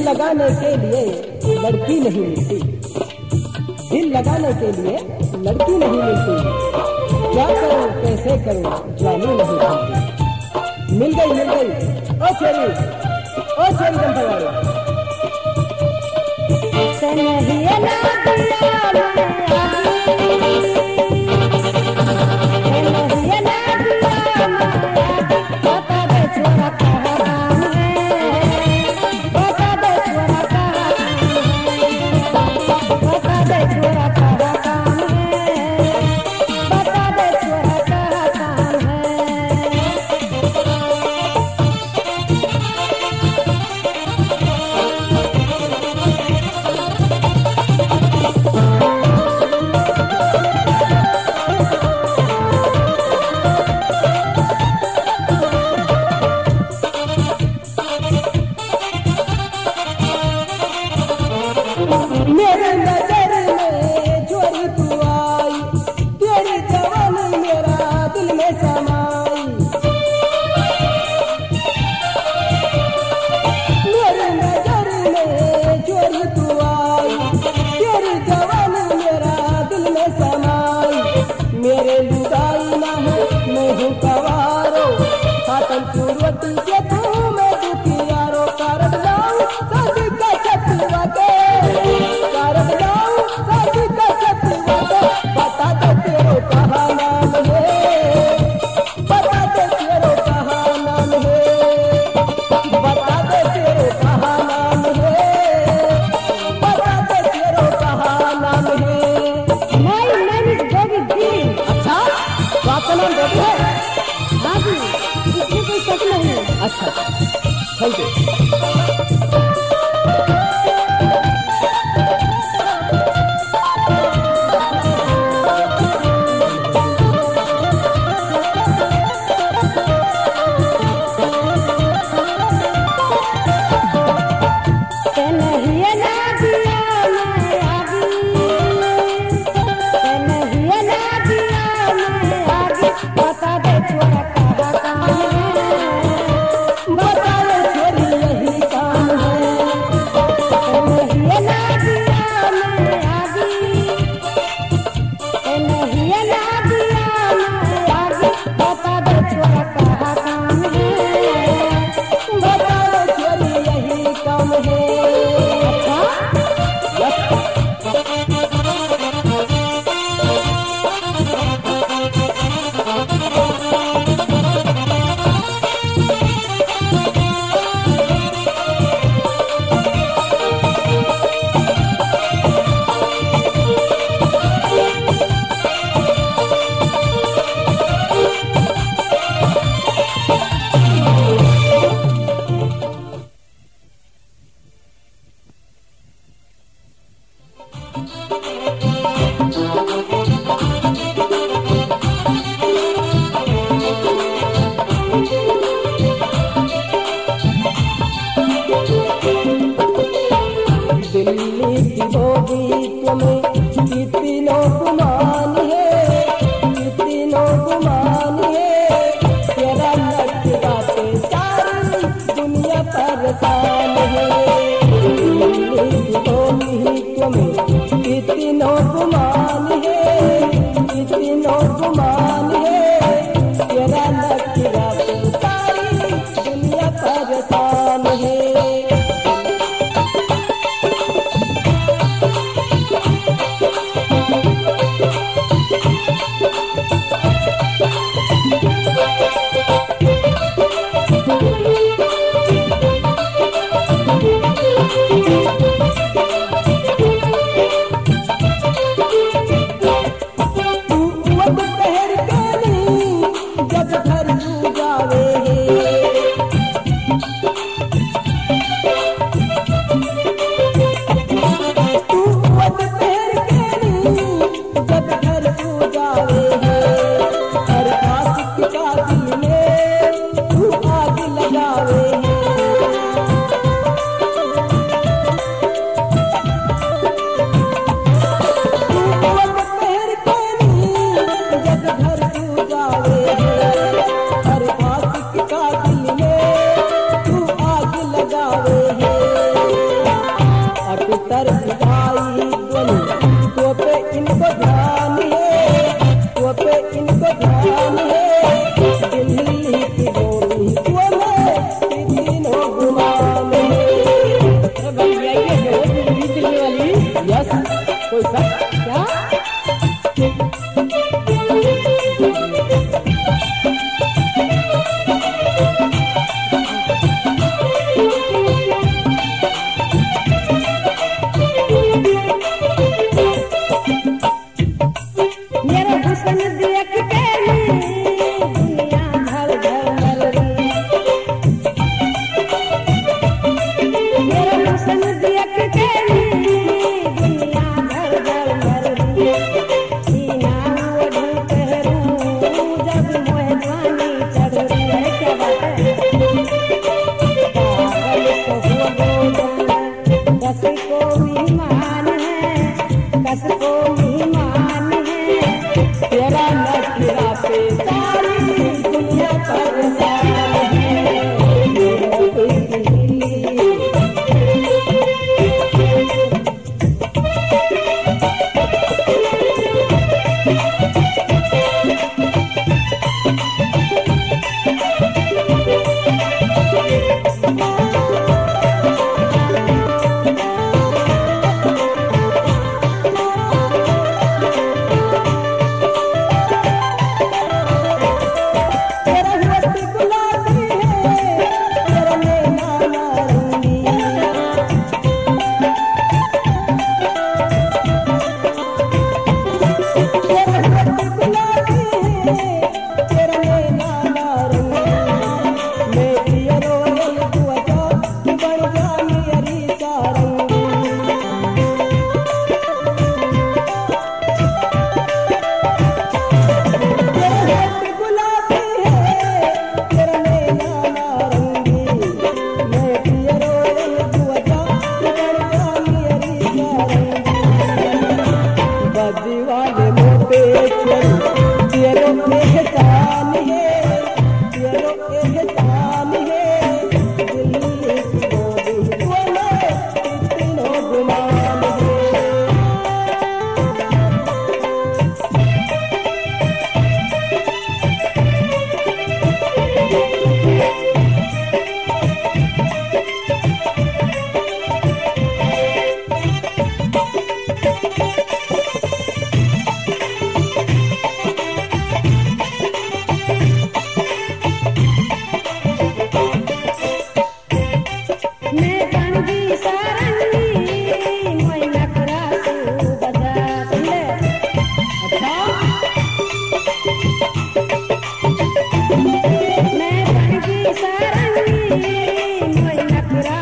लगाने के लिए लड़की नहीं मिलती, दिल लगाने के लिए लड़की नहीं मिलती। क्या करूं कैसे करूं जानी नहीं मिलती। मिल गई ओ चेरी गंधवाड़ी। मेरे नजर में चोरी तू आई, तेरी जवानी मेरा दिल में समाई। मेरे नजर में चोरी तू आई, तेरी जवानी मेरा दिल में समाई। मेरे लुगाई ना है मैं हूँ कवारो, हाथन सूरती के तू मैं दुखियारो। कारक लाऊं शादी का छतवा के, बता दे तेरो कहा नाम है, बता दे तेरो कहा नाम है, बता दे तेरो कहा नाम है, बता दे तेरो कहा नाम है। My name is Baby ji. अच्छा, तो आपका नाम बेबी है? हाँ जी, इसमें कोई शक नहीं। अच्छा, थैंक यू।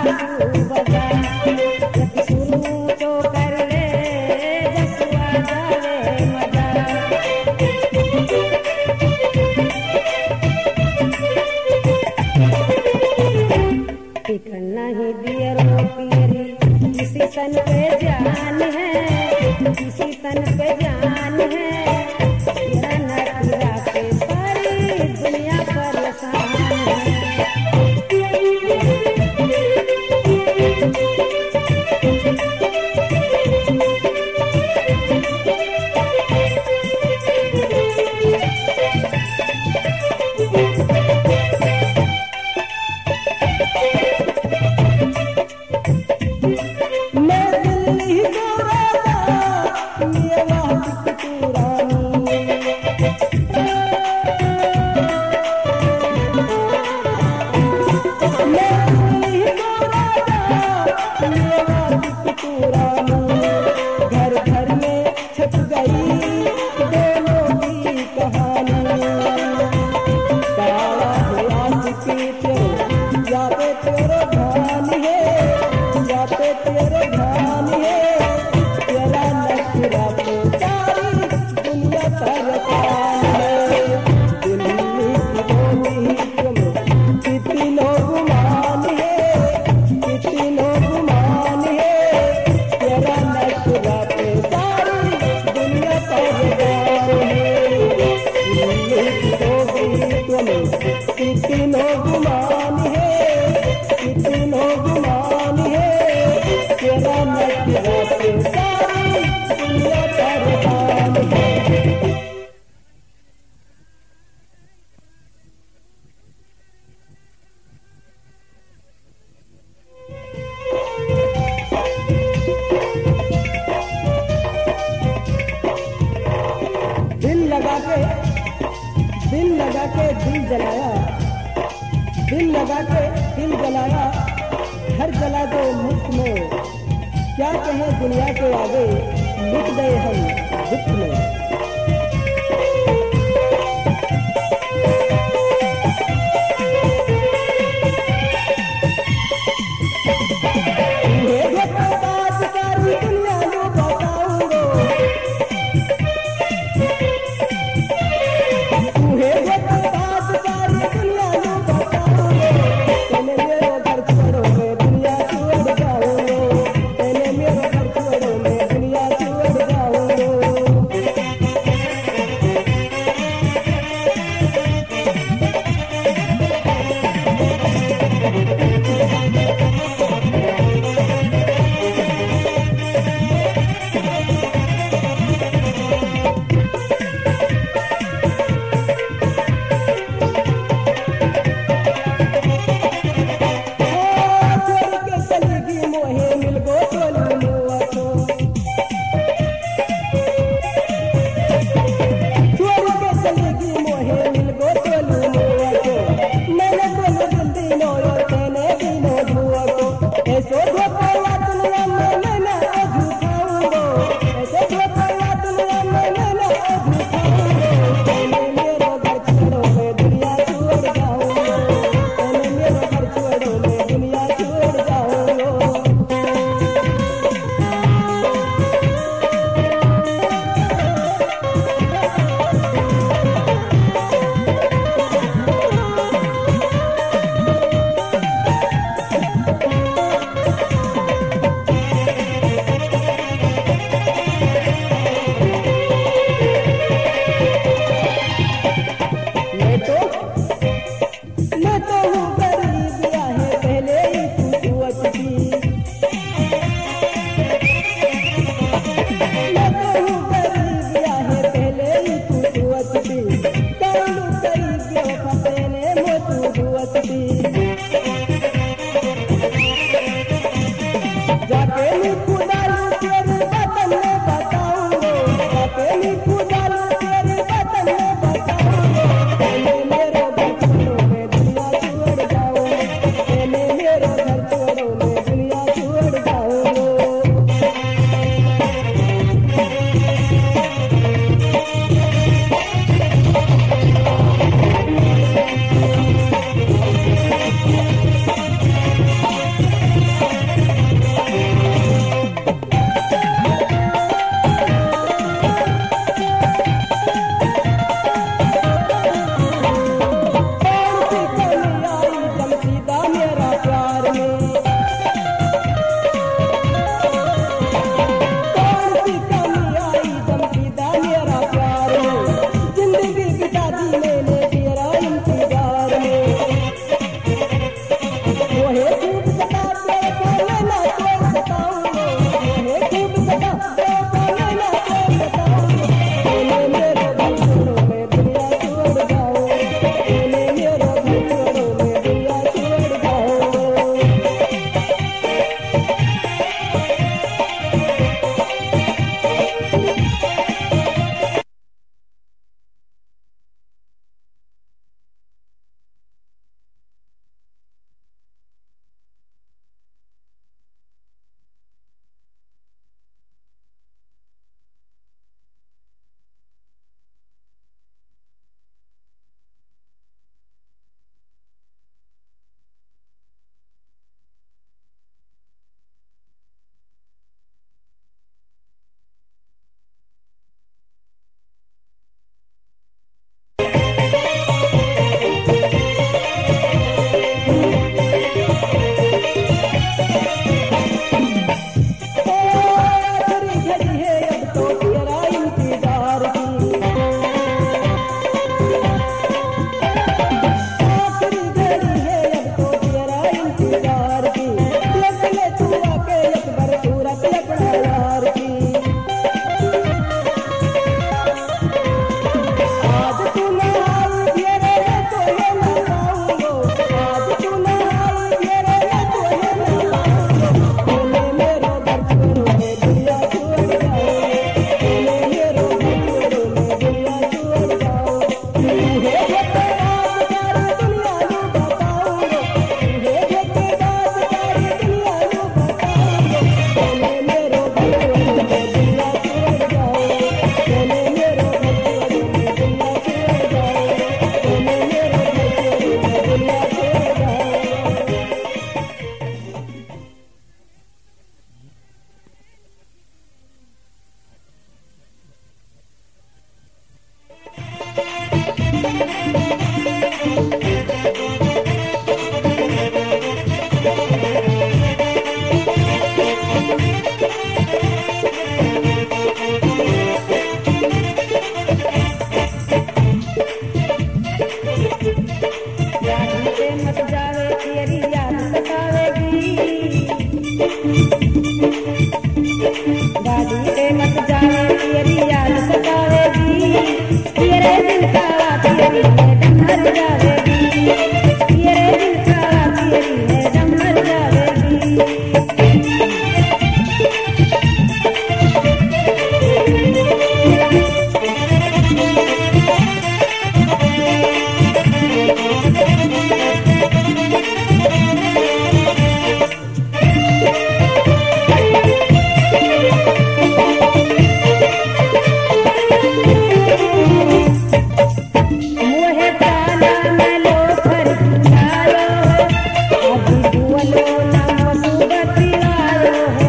तू बजा जब शुरू तो कर ले जसुआ जावे मजा टिकन नहीं दियर पियरी किसी तन पे जान है किसी तन पे जान है तेरा नखरा पे सारी दुनिया परेशान है घर घर में छप गई दोनों की कहानी काला है आशिकी तेरे या पे तेरे ध्यान है या पे तेरे ध्यान है तेरा नखरा पे सारी दुनिया परेशान है दिल्ली की बोली तुम्हें कितनी लोग मान है कितनी लोग मान है तेरा नखरा पे सारी दुनिया परेशान है दिल्ली की बोली तुम्हें कितनी लोग मान है कितनी लोग मान है तेरा नखरा पे सारी दुनिया परेशान है दिल लगा के दिल लगा के दिल जलाया दिल लगा के दिल जलाया घर जला दो मुफ्त में क्या कहें दुनिया के आगे लुट गए हम दुख में दुअलो नाम सुबतिलायो है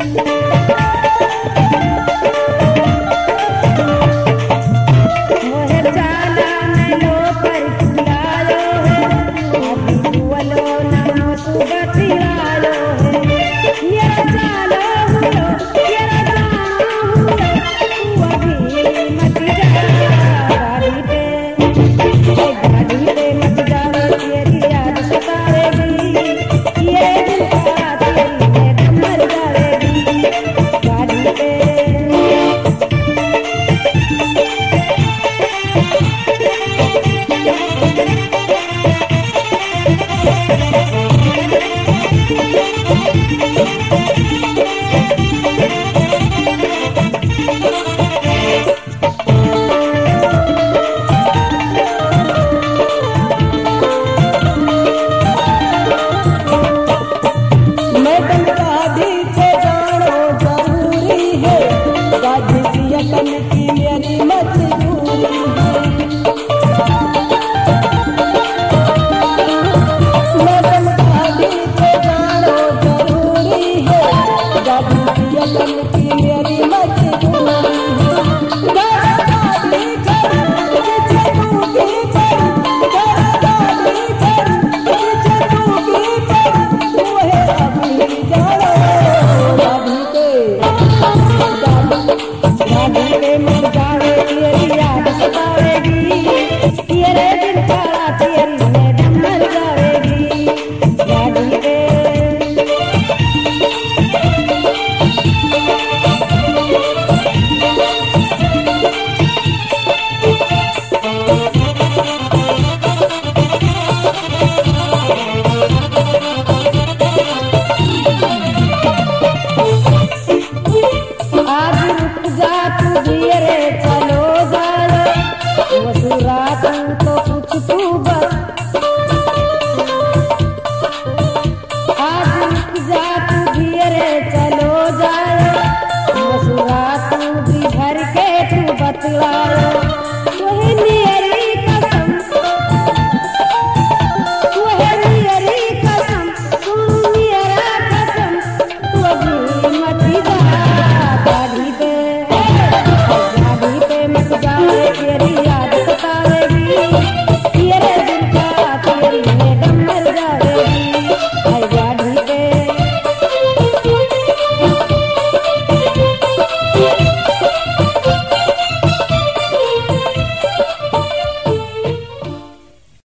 मोहे जाला में लो पर फुलायो है अभी दुअलो नाम सुबतिलायो है ये जाला हुलो ये जाना हुलो तू अभी मत जा गाड़ी पे मत जावे तेरी याद सतावेगी ये दिल का तेरी में मर जावेगी गाड़ी पे मैं तन गाड़ी से जानो जरूरी है गाड़ी तन की मेरी मजबूरी है मैं तन गाड़ी से जानो जरूरी है गाड़ी तन की मेरी मजबूरी है गाड़ी खड़ी पीछे टूटी पड़ी गाड़ी खड़ी पीछे टूटी पड़ी तूहे अभी जानो गाड़ी पे मत जावे तेरी याद सतावेगी तेरे दिल का तेरी में मर जावेगी गाड़ी पे आज रुक जा तू धीरे चलो जाओ मसूरा तो कुछ तू बस आज रुक जा तू धीरे चलो जाओ मसूरा तू भी भर के तू बतलाओ